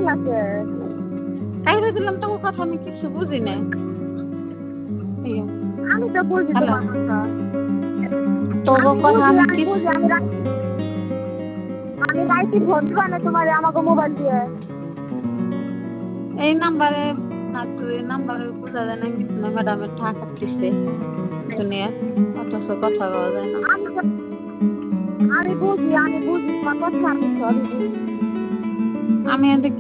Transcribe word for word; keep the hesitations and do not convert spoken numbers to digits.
দিলাকে কাইরে দিলাম তো কথা আমি কিছু বুঝি না। আমি তো বুঝি তোমার কথা। তোর কথা আমি আমি কিছু বুঝি আমি রাখি আমি রাইতি ফোন দিবা না তোমার আমাকে মোবাইল দিয়ে এই নাম্বারে না তুই এই নাম্বারে বোঝা যায় না কিছু না ম্যাডামের টাকা দিছে দুনিয়া অথচ কথা বলা যায় না। আমি তো আমি বুঝি আমি বুঝি তোমার কথা আমি সবই বুঝি। আমি এদিকে